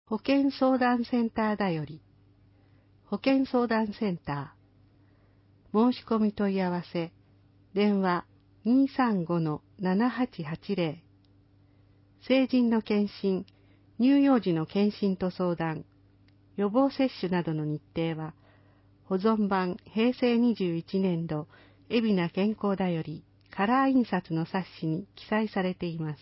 保健相談センターだより。保健相談センター。申し込み問い合わせ。電話 235-7880。成人の検診、乳幼児の検診と相談、予防接種などの日程は、保存版平成21年度海老名健康だよりカラー印刷の冊子に記載されています。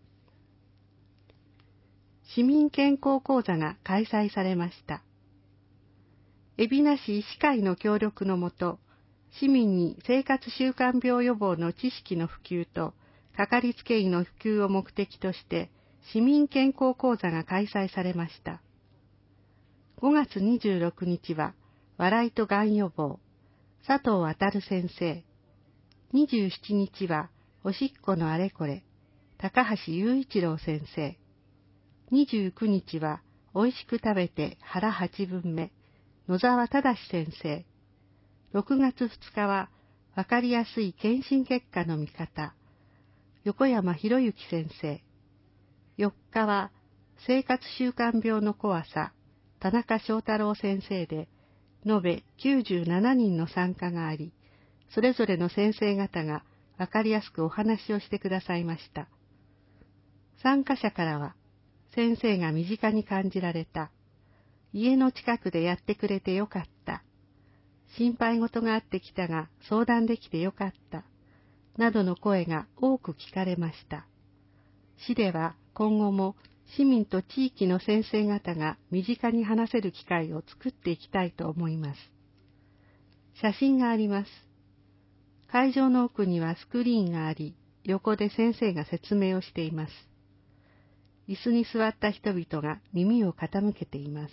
市民健康講座が開催されました。海老名市医師会の協力のもと、市民に生活習慣病予防の知識の普及と、かかりつけ医の普及を目的として、市民健康講座が開催されました。5月26日は、笑いとがん予防、佐藤航先生。27日は、おしっこのあれこれ、高橋雄一郎先生。29日は、おいしく食べて腹8分目、野沢忠先生。6月2日は、わかりやすい検診結果の見方、横山博之先生。4日は、生活習慣病の怖さ、田中正太郎先生で、延べ97人の参加があり、それぞれの先生方がわかりやすくお話をしてくださいました。参加者からは、先生が身近に感じられた、家の近くでやってくれてよかった、心配事があってきたが相談できてよかった、などの声が多く聞かれました。市では今後も市民と地域の先生方が身近に話せる機会を作っていきたいと思います。写真があります。会場の奥にはスクリーンがあり、横で先生が説明をしています。椅子に座った人々が耳を傾けています。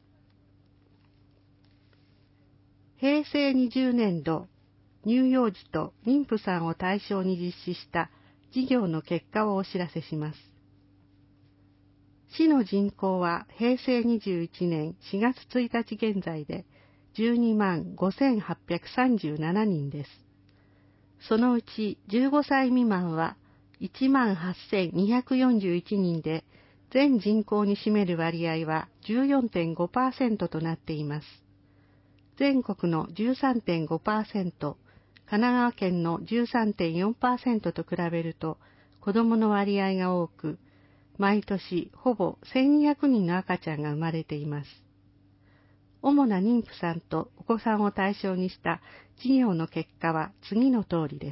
平成20年度、乳幼児と妊婦さんを対象に実施した事業の結果をお知らせします。市の人口は平成21年4月1日現在で12万5837人です。そのうち15歳未満は1万8241人で、全人口に占める割合は 14.5% となっています。全国の 13.5%、神奈川県の 13.4% と比べると子どもの割合が多く、毎年ほぼ1200人の赤ちゃんが生まれています。主な妊婦さんとお子さんを対象にした事業の結果は次の通りです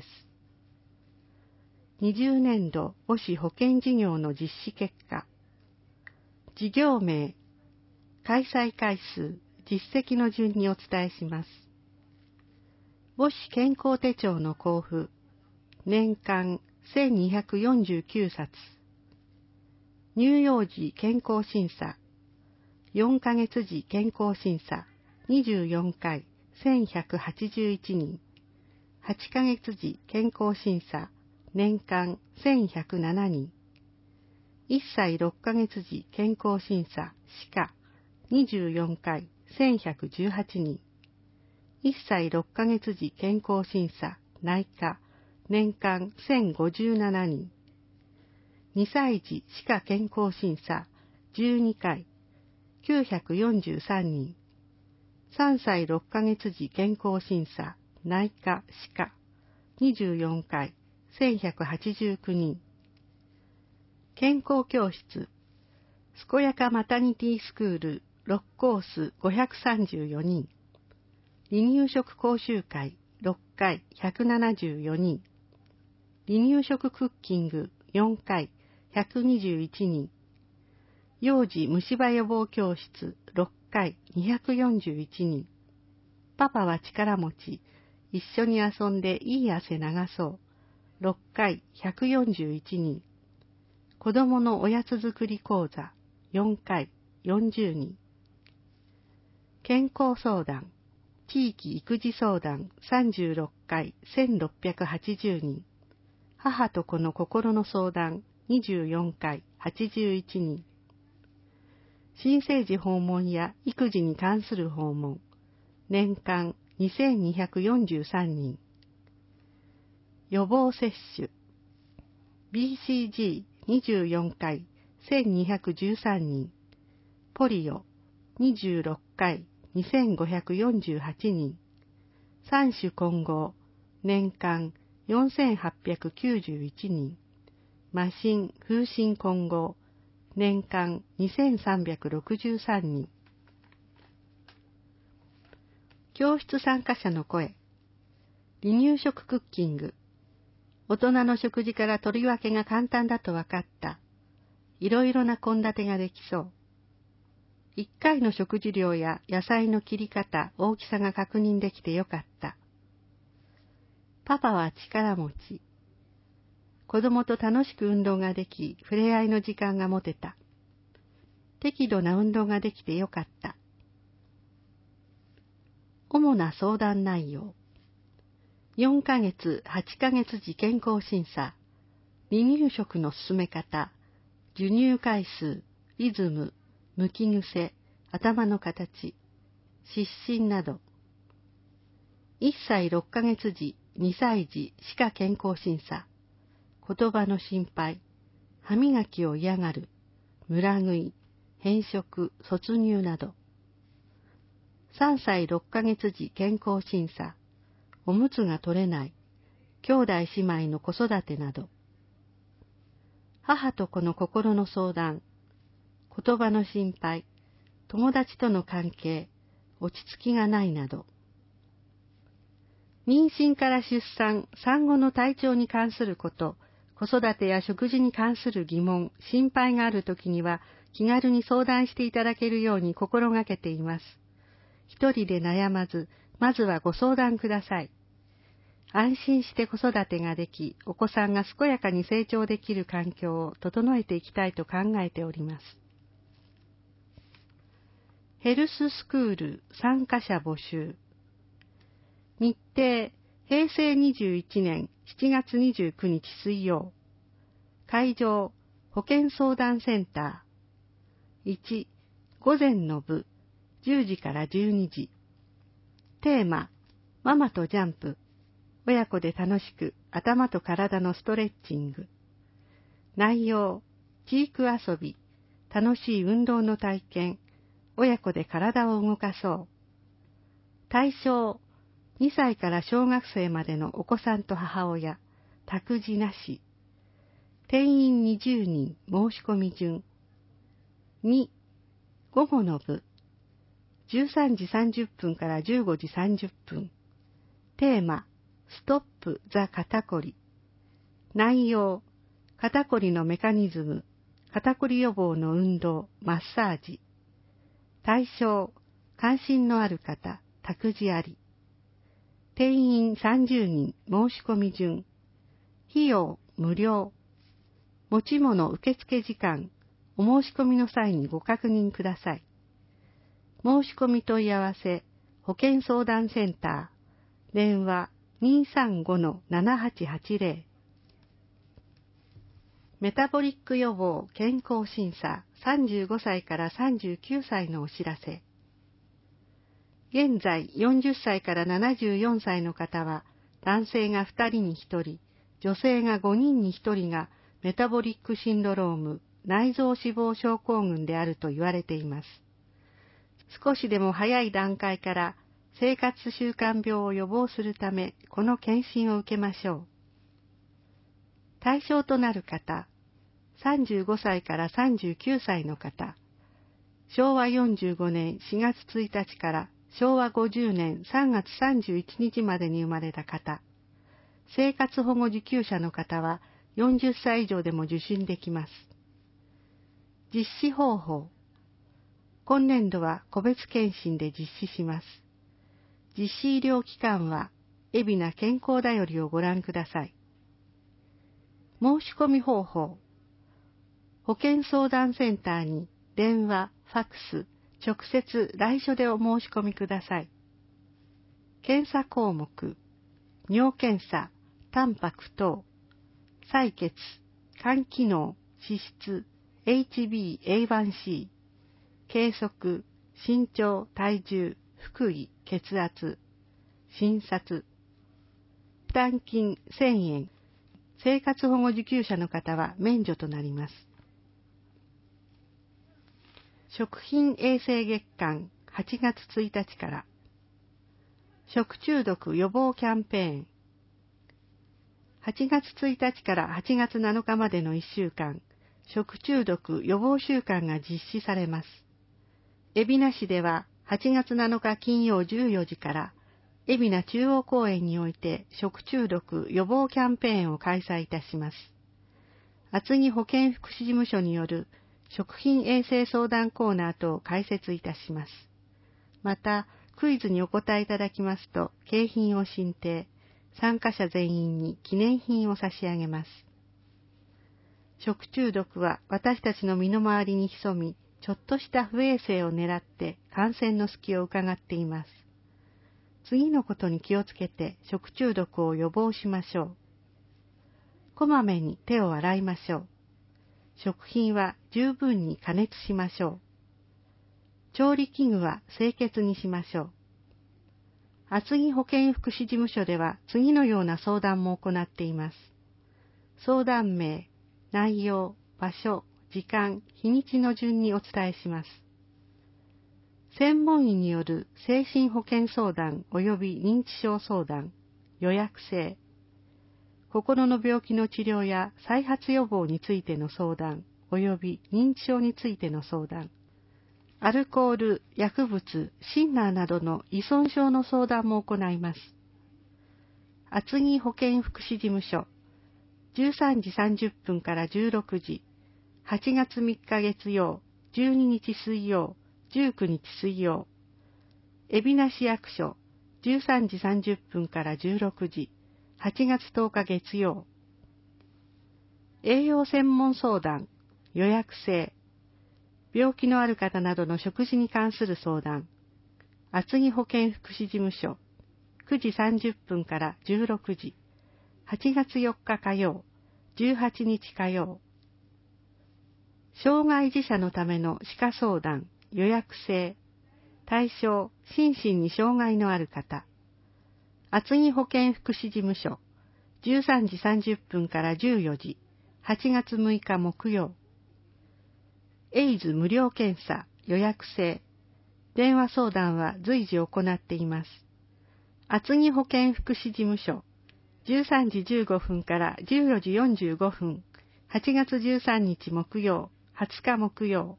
。20年度母子保健事業の実施結果。事業名、開催回数、実績の順にお伝えします。母子健康手帳の交付、年間1249冊。乳幼児健康審査、4ヶ月時健康審査24回1181人、8ヶ月時健康審査年間1107人、1歳6ヶ月時健康審査歯科24回1118人、1歳6ヶ月時健康審査内科年間1057人、2歳児歯科健康審査12回943人、3歳6ヶ月時健康審査内科歯科24回1189人、健康教室健やかマタニティスクール6コース534人、離乳食講習会6回174人、離乳食クッキング4回121人、幼児虫歯予防教室6回241人、パパは力持ち、一緒に遊んでいい汗流そう6回141人、子供のおやつ作り講座4回40人、健康相談、地域育児相談36回1680人、母と子の心の相談24回81人、新生児訪問や育児に関する訪問、年間2243人、予防接種、BCG24回1213人、 ポリオ26回2548人、三種混合年間4891人、麻疹風疹混合年間2363人。教室参加者の声。離乳食クッキング。大人の食事から取り分けが簡単だと分かった。いろいろな献立ができそう。1回の食事量や野菜の切り方、大きさが確認できてよかった。パパは力持ち。子供と楽しく運動ができ、触れ合いの時間が持てた。適度な運動ができてよかった。主な相談内容。4ヶ月、8ヶ月時健康審査。離乳食の進め方。授乳回数、リズム、むき癖、頭の形、湿疹など。1歳6ヶ月時、2歳児歯科健康審査。言葉の心配、歯磨きを嫌がる、むら食い、偏食、卒乳など。3歳6ヶ月時健康審査。おむつが取れない、兄弟姉妹の子育てなど。母と子の心の相談、言葉の心配、友達との関係、落ち着きがないなど。妊娠から出産、産後の体調に関すること、子育てや食事に関する疑問、心配があるときには気軽に相談していただけるように心がけています。一人で悩まず、まずはご相談ください。安心して子育てができ、お子さんが健やかに成長できる環境を整えていきたいと考えております。ヘルススクール参加者募集。日程、平成21年7月29日水曜。会場、保健相談センター。1、午前の部、10時から12時。テーマ、ママとジャンプ。親子で楽しく頭と体のストレッチング。内容、知育遊び、楽しい運動の体験、親子で体を動かそう。対象、2歳から小学生までのお子さんと母親、託児なし。定員20人、申し込み順。2、午後の部、13時30分から15時30分。テーマ、ストップ・ザ・肩こり。内容、肩こりのメカニズム、肩こり予防の運動、マッサージ。対象、関心のある方、託児あり。定員30人、申し込み順。費用、無料。持ち物受付時間、お申し込みの際にご確認ください。申し込み問い合わせ、保健相談センター、電話、235-7880。メタボリック予防健康審査35歳から39歳のお知らせ。現在40歳から74歳の方は男性が2人に1人、女性が5人に1人がメタボリックシンドローム、内臓脂肪症候群であると言われています。少しでも早い段階から生活習慣病を予防するため、この検診を受けましょう。対象となる方、35歳から39歳の方、昭和45年4月1日から昭和50年3月31日までに生まれた方、生活保護受給者の方は40歳以上でも受診できます。実施方法。今年度は個別検診で実施します。実施医療機関は、海老名健康だよりをご覧ください。申し込み方法。保健相談センターに電話、ファックス、直接来所でお申し込みください。検査項目。尿検査、タンパク等、採血、肝機能、脂質、HbA1c、計測、身長、体重、腹囲、血圧、診察。負担金1000円。生活保護受給者の方は免除となります。 食品衛生月間8月1日から、食中毒予防キャンペーン。8月1日から8月7日までの1週間、食中毒予防週間が実施されます。海老名市では8月7日金曜14時から、海老名中央公園において食中毒予防キャンペーンを開催いたします。厚木保健福祉事務所による食品衛生相談コーナー等を開設いたします。また、クイズにお答えいただきますと、景品を進呈、参加者全員に記念品を差し上げます。食中毒は私たちの身の回りに潜み、ちょっとした不衛生を狙って感染の隙を伺っています。次のことに気をつけて食中毒を予防しましょう。こまめに手を洗いましょう。食品は十分に加熱しましょう。調理器具は清潔にしましょう。厚木保健福祉事務所では次のような相談も行っています。相談名、内容、場所、時間、日にちの順にお伝えします。専門医による精神保健相談及び認知症相談、予約制。心の病気の治療や再発予防についての相談及び認知症についての相談。アルコール、薬物、シンナーなどの依存症の相談も行います。厚木保健福祉事務所、13時30分から16時、8月3日月曜、12日水曜、19日水曜。海老名市役所、13時30分から16時、8月10日月曜。栄養専門相談、予約制。病気のある方などの食事に関する相談。厚木保健福祉事務所、9時30分から16時。8月4日火曜、18日火曜。障害児者のための歯科相談、予約制。対象、心身に障害のある方。厚木保健福祉事務所、13時30分から14時。8月6日木曜。エイズ無料検査、予約制。電話相談は随時行っています。厚木保健福祉事務所、13時15分から14時45分。8月13日木曜、20日木曜。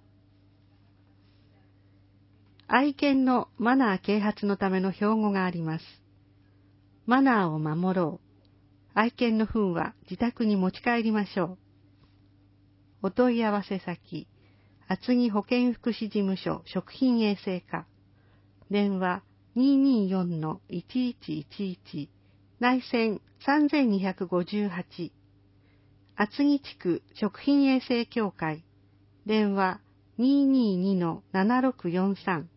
愛犬のマナー啓発のための標語があります。マナーを守ろう。愛犬の糞は自宅に持ち帰りましょう。お問い合わせ先、厚木保健福祉事務所食品衛生課。電話 224-1111 内線3258。厚木地区食品衛生協会。電話 222-7643。